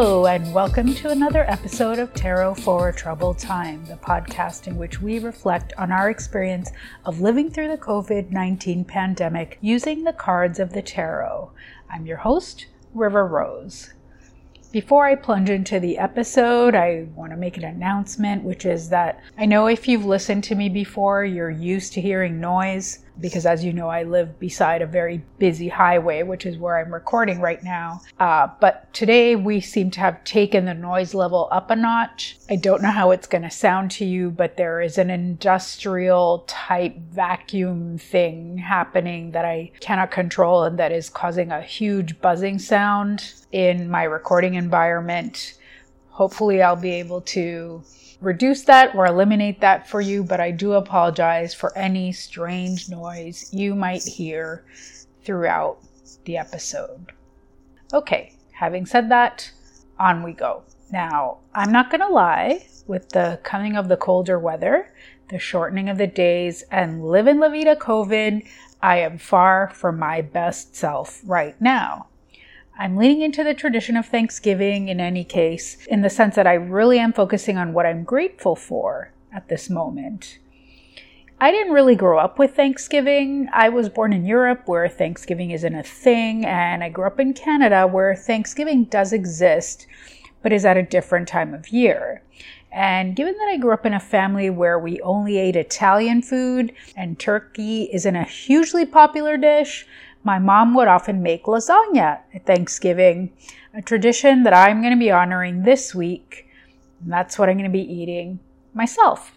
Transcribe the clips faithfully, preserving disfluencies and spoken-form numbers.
Hello, and welcome to another episode of Tarot for a Troubled Time, the podcast in which we reflect on our experience of living through the covid nineteen pandemic using the cards of the tarot. I'm your host, River Rose. Before I plunge into the episode, I want to make an announcement, which is that I know if you've listened to me before, you're used to hearing noise, because as you know, I live beside a very busy highway, which is where I'm recording right now. Uh, but today we seem to have taken the noise level up a notch. I don't know how it's going to sound to you, but there is an industrial type vacuum thing happening that I cannot control and that is causing a huge buzzing sound in my recording environment. Hopefully I'll be able to reduce that or eliminate that for you, but I do apologize for any strange noise you might hear throughout the episode. Okay, having said that, on we go. Now, I'm not going to lie, with the coming of the colder weather, the shortening of the days, and livin' la vida COVID, I am far from my best self right now. I'm leaning into the tradition of Thanksgiving in any case, in the sense that I really am focusing on what I'm grateful for at this moment. I didn't really grow up with Thanksgiving. I was born in Europe where Thanksgiving isn't a thing, and I grew up in Canada where Thanksgiving does exist, but is at a different time of year. And given that I grew up in a family where we only ate Italian food and turkey isn't a hugely popular dish, my mom would often make lasagna at Thanksgiving, a tradition that I'm going to be honoring this week. And that's what I'm going to be eating myself.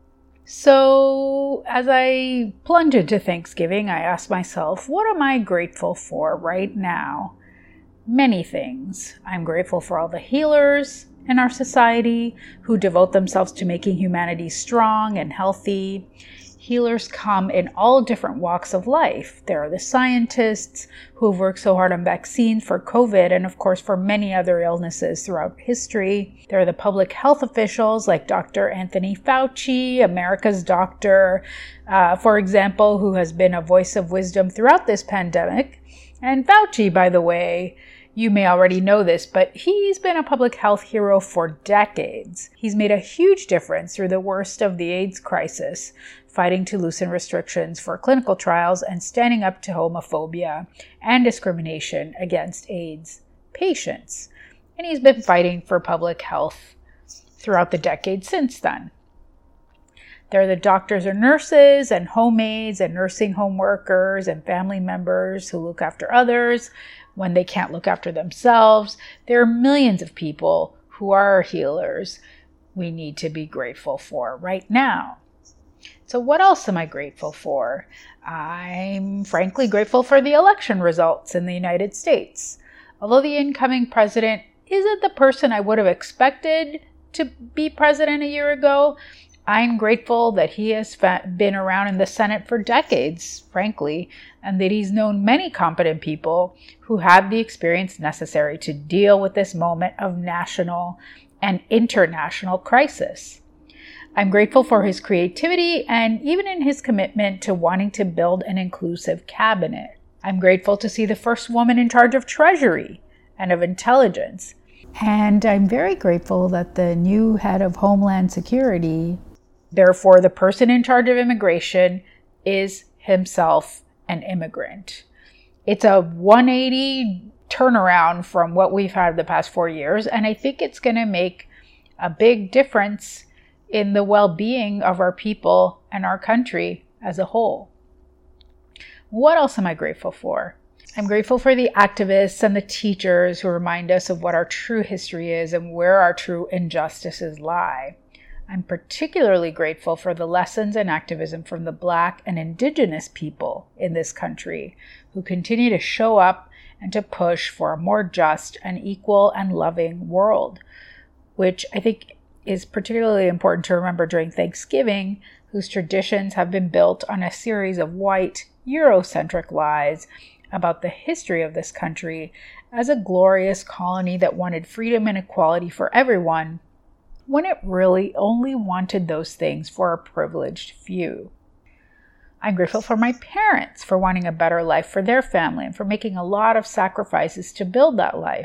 So as I plunge into Thanksgiving, I ask myself, what am I grateful for right now? Many things. I'm grateful for all the healers in our society who devote themselves to making humanity strong and healthy. Healers come in all different walks of life. There are the scientists who have worked so hard on vaccines for COVID and, of course, for many other illnesses throughout history. There are the public health officials like Doctor Anthony Fauci, America's doctor, uh, for example, who has been a voice of wisdom throughout this pandemic. And Fauci, by the way, you may already know this, but he's been a public health hero for decades. He's made a huge difference through the worst of the AIDS crisis, fighting to loosen restrictions for clinical trials and standing up to homophobia and discrimination against AIDS patients. And he's been fighting for public health throughout the decades since then. There are the doctors and nurses and homemaids and nursing home workers and family members who look after others when they can't look after themselves. There are millions of people who are healers we need to be grateful for right now. So what else am I grateful for? I'm frankly grateful for the election results in the United States. Although the incoming president isn't the person I would have expected to be president a year ago, I'm grateful that he has been around in the Senate for decades, frankly, and that he's known many competent people who have the experience necessary to deal with this moment of national and international crisis. I'm grateful for his creativity and even in his commitment to wanting to build an inclusive cabinet. I'm grateful to see the first woman in charge of Treasury and of intelligence. And I'm very grateful that the new head of Homeland Security, therefore the person in charge of immigration, is himself an immigrant. It's a one eighty turnaround from what we've had the past four years, and I think it's going to make a big difference in the well-being of our people and our country as a whole. What else am I grateful for? I'm grateful for the activists and the teachers who remind us of what our true history is and where our true injustices lie. I'm particularly grateful for the lessons and activism from the Black and Indigenous people in this country who continue to show up and to push for a more just and equal and loving world, which I think is particularly important to remember during Thanksgiving, whose traditions have been built on a series of white, Eurocentric lies about the history of this country as a glorious colony that wanted freedom and equality for everyone, when it really only wanted those things for a privileged few. I'm grateful for my parents for wanting a better life for their family and for making a lot of sacrifices to build that life.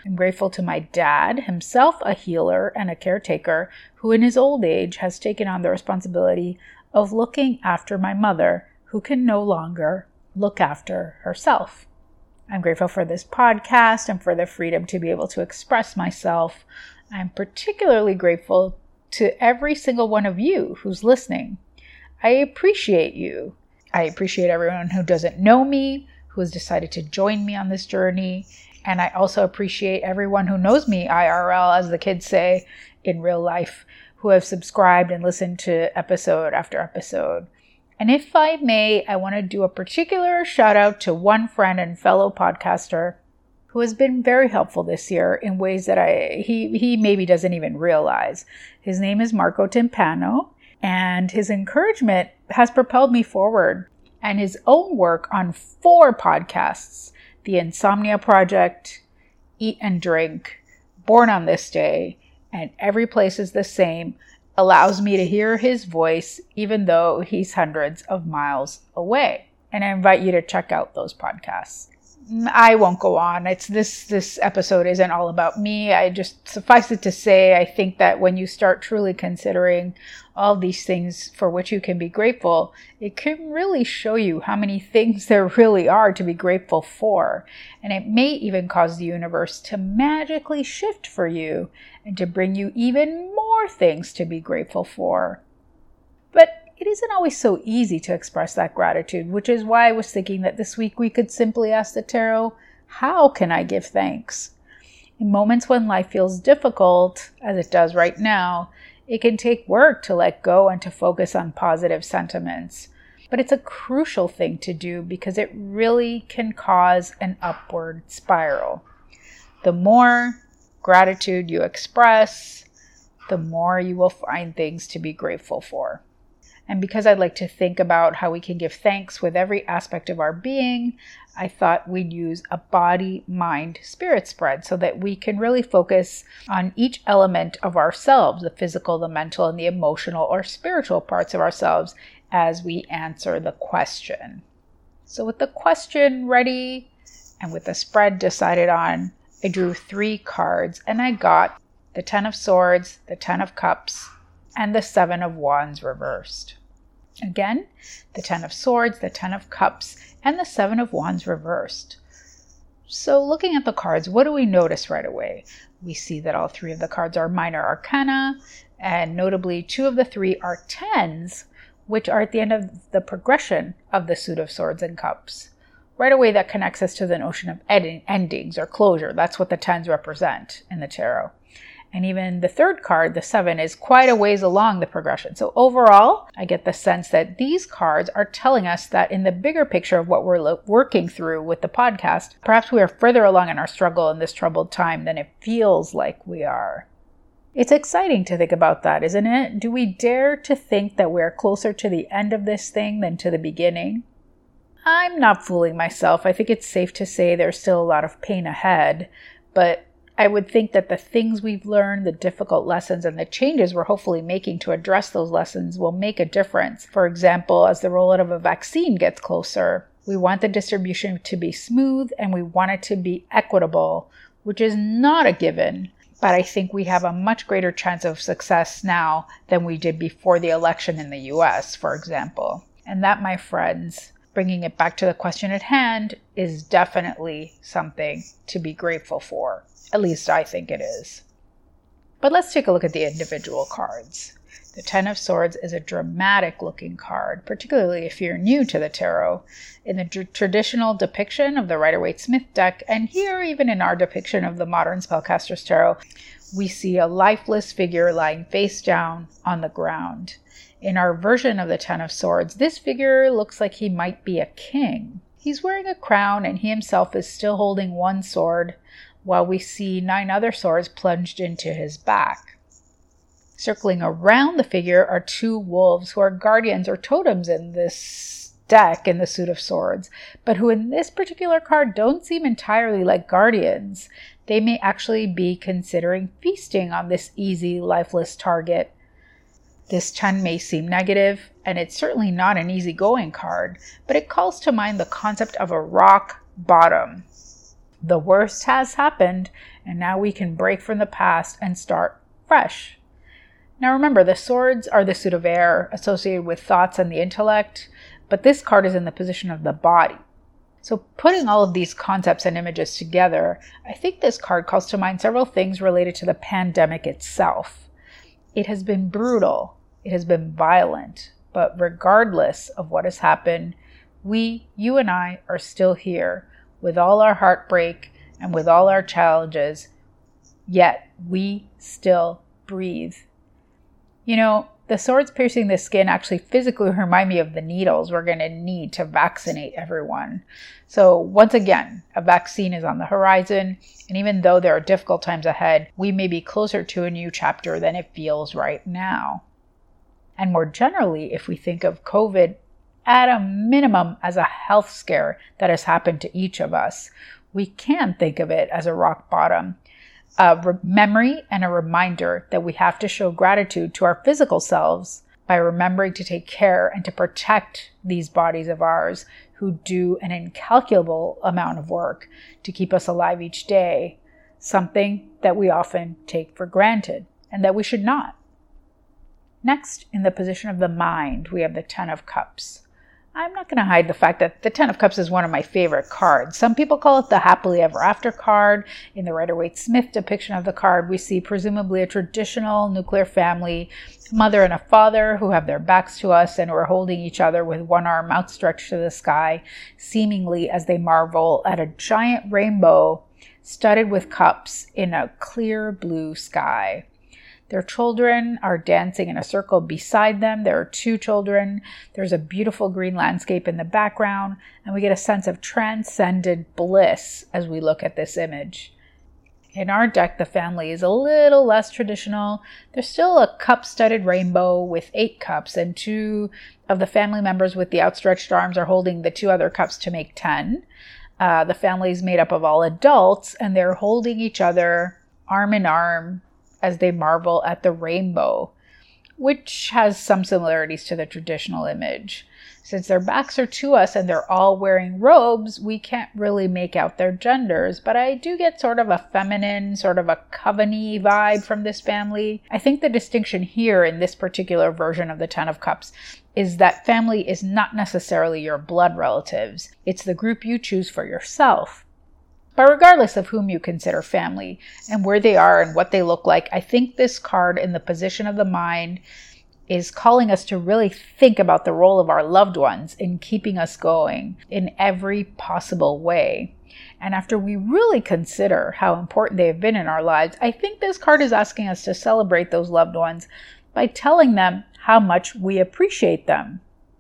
I'm grateful to my dad, himself a healer and a caretaker, who in his old age has taken on the responsibility of looking after my mother, who can no longer look after herself. I'm grateful for this podcast and for the freedom to be able to express myself. I'm particularly grateful to every single one of you who's listening. I appreciate you. I appreciate everyone who doesn't know me, who has decided to join me on this journey. And I also appreciate everyone who knows me I R L, as the kids say, in real life, who have subscribed and listened to episode after episode. And if I may, I want to do a particular shout out to one friend and fellow podcaster who has been very helpful this year in ways that I he he maybe doesn't even realize. His name is Marco Timpano, and his encouragement has propelled me forward. And his own work on four podcasts, The Insomnia Project, Eat and Drink, Born on This Day, and Every Place is the Same, allows me to hear his voice even though he's hundreds of miles away. And I invite you to check out those podcasts. I won't go on. It's this this episode isn't all about me. I just suffice it to say, I think that when you start truly considering all these things for which you can be grateful, it can really show you how many things there really are to be grateful for. And it may even cause the universe to magically shift for you and to bring you even more things to be grateful for. But it isn't always so easy to express that gratitude, which is why I was thinking that this week we could simply ask the tarot, how can I give thanks? In moments when life feels difficult, as it does right now, it can take work to let go and to focus on positive sentiments. But it's a crucial thing to do because it really can cause an upward spiral. The more gratitude you express, the more you will find things to be grateful for. And because I'd like to think about how we can give thanks with every aspect of our being, I thought we'd use a body, mind, spirit spread so that we can really focus on each element of ourselves, the physical, the mental, and the emotional or spiritual parts of ourselves as we answer the question. So with the question ready and with the spread decided on, I drew three cards and I got the Ten of Swords, the Ten of Cups, and the Seven of Wands reversed. Again, the Ten of Swords, the Ten of Cups, and the Seven of Wands reversed. So looking at the cards, what do we notice right away? We see that all three of the cards are minor arcana, and notably two of the three are tens, which are at the end of the progression of the suit of Swords and Cups. Right away, that connects us to the notion of ed- endings or closure. That's what the tens represent in the tarot. And even the third card, the seven, is quite a ways along the progression. So overall, I get the sense that these cards are telling us that in the bigger picture of what we're lo- working through with the podcast, perhaps we are further along in our struggle in this troubled time than it feels like we are. It's exciting to think about that, isn't it? Do we dare to think that we're closer to the end of this thing than to the beginning? I'm not fooling myself. I think it's safe to say there's still a lot of pain ahead, but I would think that the things we've learned, the difficult lessons, and the changes we're hopefully making to address those lessons will make a difference. For example, as the rollout of a vaccine gets closer, we want the distribution to be smooth and we want it to be equitable, which is not a given. But I think we have a much greater chance of success now than we did before the election in the U S, for example. And that, my friends, bringing it back to the question at hand, is definitely something to be grateful for. At least I think it is. But let's take a look at the individual cards. The Ten of Swords is a dramatic looking card, particularly if you're new to the tarot. In the tr- traditional depiction of the Rider-Waite-Smith deck, and here even in our depiction of the modern Spellcaster's Tarot, we see a lifeless figure lying face down on the ground. In our version of the Ten of Swords, this figure looks like he might be a king. He's wearing a crown and he himself is still holding one sword, while we see nine other swords plunged into his back. Circling around the figure are two wolves who are guardians or totems in this deck in the suit of swords, but who in this particular card don't seem entirely like guardians. They may actually be considering feasting on this easy, lifeless target. This ten may seem negative, and it's certainly not an easygoing card, but it calls to mind the concept of a rock bottom. The worst has happened, and now we can break from the past and start fresh. Now remember, the swords are the suit of air associated with thoughts and the intellect, but this card is in the position of the body. So putting all of these concepts and images together, I think this card calls to mind several things related to the pandemic itself. It has been brutal, it has been violent, but regardless of what has happened, we, you and I, are still here with all our heartbreak and with all our challenges, yet we still breathe. You know, the swords piercing the skin actually physically remind me of the needles we're going to need to vaccinate everyone. So once again, a vaccine is on the horizon, and even though there are difficult times ahead, we may be closer to a new chapter than it feels right now. And more generally, if we think of COVID at a minimum as a health scare that has happened to each of us, we can think of it as a rock bottom. A re- memory and a reminder that we have to show gratitude to our physical selves by remembering to take care and to protect these bodies of ours who do an incalculable amount of work to keep us alive each day, something that we often take for granted and that we should not. Next, in the position of the mind, we have the Ten of Cups. I'm not going to hide the fact that the Ten of Cups is one of my favorite cards. Some people call it the happily ever after card. In the Rider-Waite-Smith depiction of the card, we see presumably a traditional nuclear family, a mother and a father who have their backs to us and who are holding each other with one arm outstretched to the sky, seemingly as they marvel at a giant rainbow studded with cups in a clear blue sky. Their children are dancing in a circle beside them. There are two children. There's a beautiful green landscape in the background, and we get a sense of transcendent bliss as we look at this image. In our deck, the family is a little less traditional. There's still a cup-studded rainbow with eight cups, and two of the family members with the outstretched arms are holding the two other cups to make ten. Uh, the family is made up of all adults, and they're holding each other arm in arm as they marvel at the rainbow, which has some similarities to the traditional image. Since their backs are to us and they're all wearing robes, we can't really make out their genders, but I do get sort of a feminine, sort of a coven-y vibe from this family. I think the distinction here in this particular version of the Ten of Cups is that family is not necessarily your blood relatives. It's the group you choose for yourself. But regardless of whom you consider family and where they are and what they look like, I think this card in the position of the mind is calling us to really think about the role of our loved ones in keeping us going in every possible way. And after we really consider how important they have been in our lives, I think this card is asking us to celebrate those loved ones by telling them how much we appreciate them.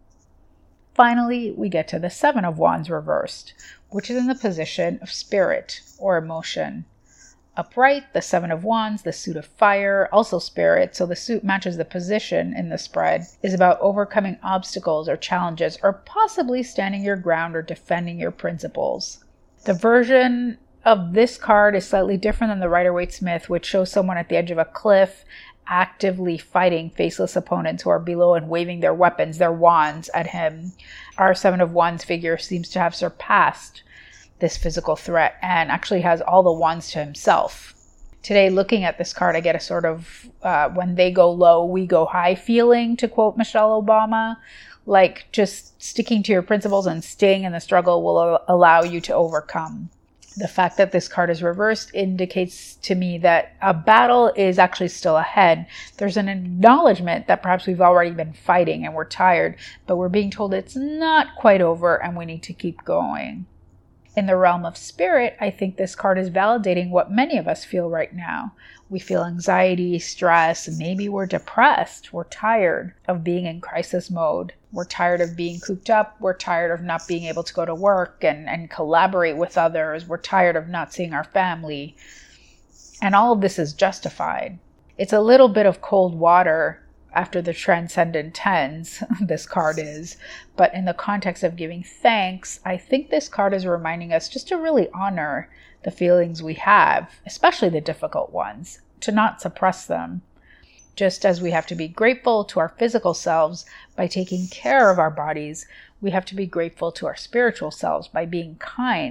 Finally, we get to the Seven of Wands reversed, which is in the position of spirit or emotion. Upright, the Seven of Wands, the suit of fire, also spirit, so the suit matches the position in the spread, is about overcoming obstacles or challenges, or possibly standing your ground or defending your principles. The version of this card is slightly different than the Rider-Waite-Smith, which shows someone at the edge of a cliff actively fighting faceless opponents who are below and waving their weapons, their wands, at him. Our Seven of Wands figure seems to have surpassed this physical threat and actually has all the wands to himself. Today, looking at this card, I get a sort of uh, when they go low, we go high feeling, to quote Michelle Obama. Like just sticking to your principles and staying in the struggle will allow you to overcome. The fact that this card is reversed indicates to me that a battle is actually still ahead. There's an acknowledgement that perhaps we've already been fighting and we're tired, but we're being told it's not quite over and we need to keep going. In the realm of spirit, I think this card is validating what many of us feel right now. We feel anxiety, stress, maybe we're depressed. We're tired of being in crisis mode. We're tired of being cooped up. We're tired of not being able to go to work and, and collaborate with others. We're tired of not seeing our family. And all of this is justified. It's a little bit of cold water after the transcendent tens, this card is. But in the context of giving thanks, I think this card is reminding us just to really honor the feelings we have, especially the difficult ones, to not suppress them. Just as we have to be grateful to our physical selves by taking care of our bodies, we have to be grateful to our spiritual selves by being kind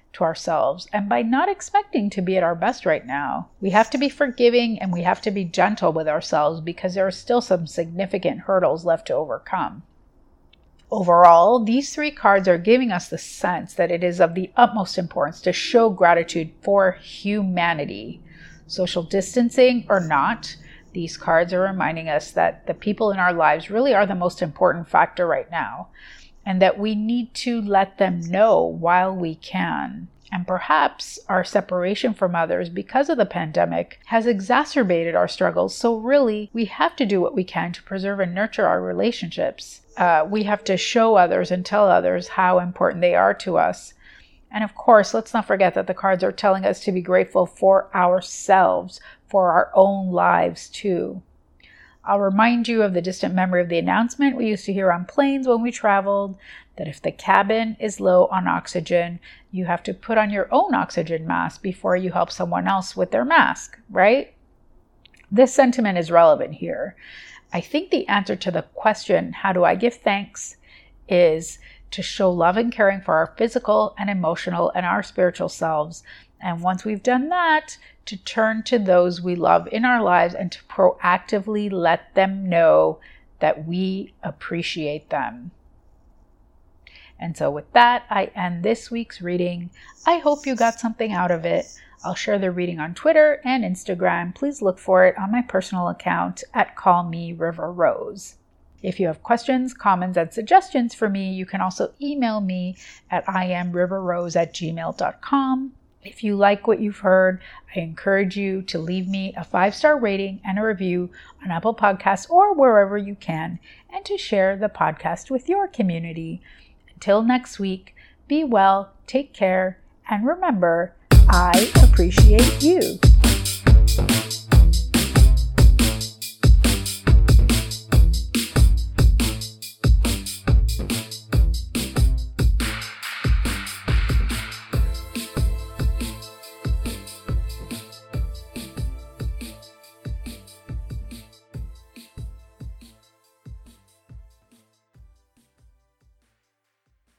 to ourselves and by not expecting to be at our best right now. We have to be forgiving and we have to be gentle with ourselves because there are still some significant hurdles left to overcome. Overall, these three cards are giving us the sense that it is of the utmost importance to show gratitude for humanity. Social distancing or not, these cards are reminding us that the people in our lives really are the most important factor right now, and that we need to let them know while we can. And perhaps our separation from others because of the pandemic has exacerbated our struggles. So really, we have to do what we can to preserve and nurture our relationships. Uh, we have to show others and tell others how important they are to us. And of course, let's not forget that the cards are telling us to be grateful for ourselves, for our own lives too. I'll remind you of the distant memory of the announcement we used to hear on planes when we traveled, that if the cabin is low on oxygen, you have to put on your own oxygen mask before you help someone else with their mask, right? This sentiment is relevant here. I think the answer to the question, how do I give thanks, is to show love and caring for our physical and emotional and our spiritual selves. And once we've done that, to turn to those we love in our lives and to proactively let them know that we appreciate them. And so with that, I end this week's reading. I hope you got something out of it. I'll share the reading on Twitter and Instagram. Please look for it on my personal account at Call Me River Rose. If you have questions, comments, and suggestions for me, you can also email me at I am river rose at gmail dot com. If you like what you've heard, I encourage you to leave me a five-star rating and a review on Apple Podcasts or wherever you can, and to share the podcast with your community. Until next week, be well, take care, and remember, I appreciate you.